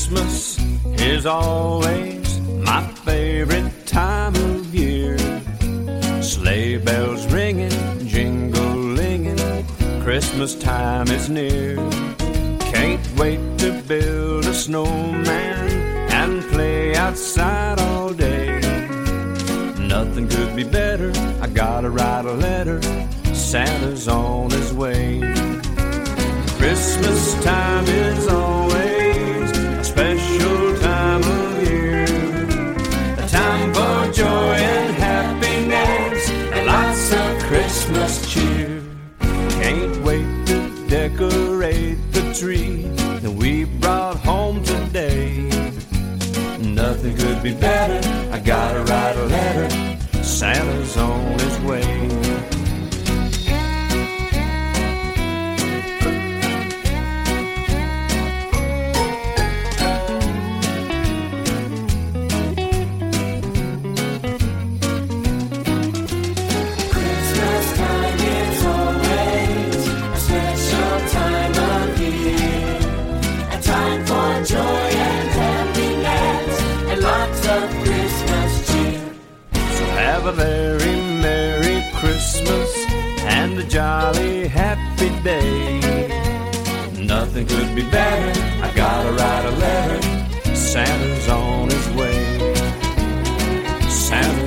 Christmas is always my favorite time of year. Sleigh bells ringing, jingle-linging, Christmas time is near. Can't wait to build a snowman and play outside all day. Nothing could be better, I gotta write a letter, Santa's on his way. Christmas time is always a special time of year, a time for joy and happiness and lots of Christmas cheer. Can't wait to decorate the tree that we brought home today. Nothing could be better, I gotta write a letter, Santa's on his way. Have a very Merry Christmas and a jolly happy day. Nothing could be better, I gotta write a letter, Santa's on his way. Santa